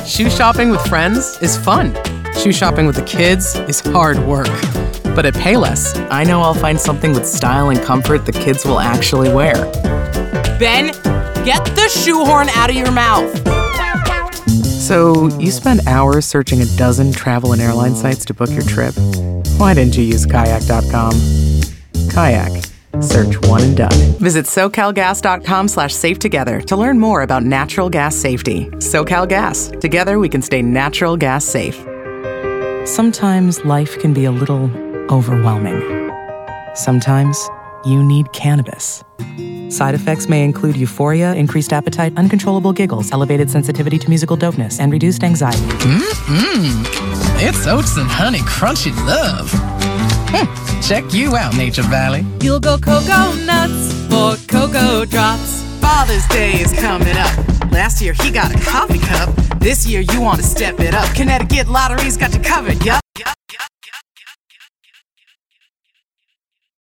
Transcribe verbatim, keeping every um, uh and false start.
Shoe shopping with friends is fun. Shoe shopping with the kids is hard work. But at Payless, I know I'll find something with style and comfort the kids will actually wear. Ben, get the shoehorn out of your mouth. So, you spend hours searching a dozen travel and airline sites to book your trip? Why didn't you use kayak dot com? Kayak. Search one and done. Visit SoCalGas.com slash safe together to learn more about natural gas safety. SoCalGas. Together we can stay natural gas safe. Sometimes life can be a little overwhelming. Sometimes you need cannabis. Side effects may include euphoria, increased appetite, uncontrollable giggles, elevated sensitivity to musical dopeness, and reduced anxiety. Mmm, it's oats and honey crunchy love. Hm. Check you out, Nature Valley. You'll go cocoa nuts for Cocoa Drops. Father's Day is coming up. Last year he got a coffee cup. This year you want to step it up. Connecticut Lottery's got you covered, yup.